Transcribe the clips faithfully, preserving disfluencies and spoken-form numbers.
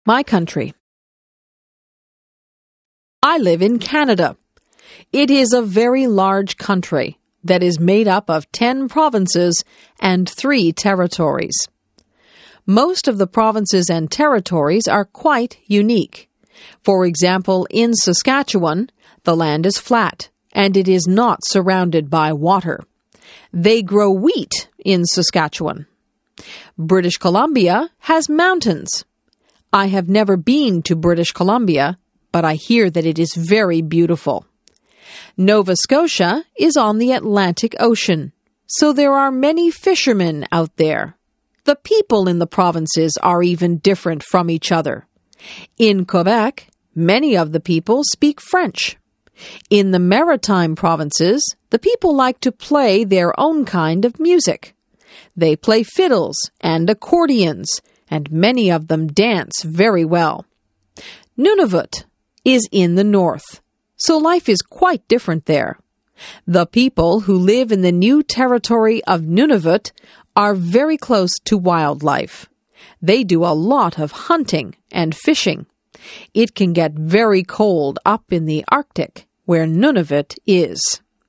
My country. I live in Canada. It is a very large country that is made up of ten provinces and three territories. Most of the provinces and territories are quite unique. For example, in Saskatchewan, the land is flat and it is not surrounded by water. They grow wheat in Saskatchewan. British Columbia has mountains. I have never been to British Columbia, but I hear that it is very beautiful. Nova Scotia is on the Atlantic Ocean, so there are many fishermen out there. The people in the provinces are even different from each other. In Quebec, many of the people speak French. In the maritime provinces, the people like to play their own kind of music. They play fiddles and accordions, and many of them dance very well. Nunavut is in the north, so life is quite different there. The people who live in the new territory of Nunavut are very close to wildlife. They do a lot of hunting and fishing. It can get very cold up in the Arctic, where Nunavut is.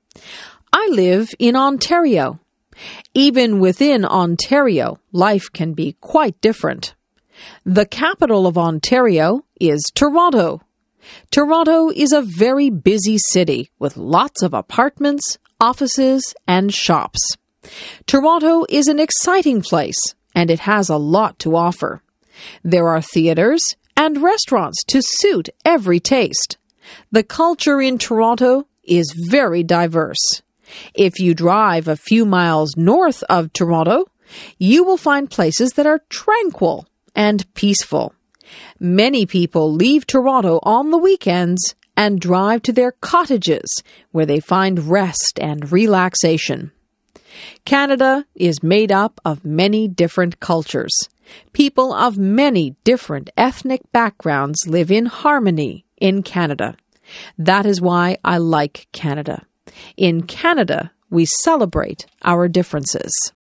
I live in Ontario. Even within Ontario, life can be quite different. The capital of Ontario is Toronto. Toronto is a very busy city with lots of apartments, offices, and shops. Toronto is an exciting place, and it has a lot to offer. There are theaters and restaurants to suit every taste. The culture in Toronto is very diverse. If you drive a few miles north of Toronto, you will find places that are tranquil and peaceful. Many people leave Toronto on the weekends and drive to their cottages where they find rest and relaxation. Canada is made up of many different cultures. People of many different ethnic backgrounds live in harmony in Canada. That is why I like Canada. In Canada, we celebrate our differences.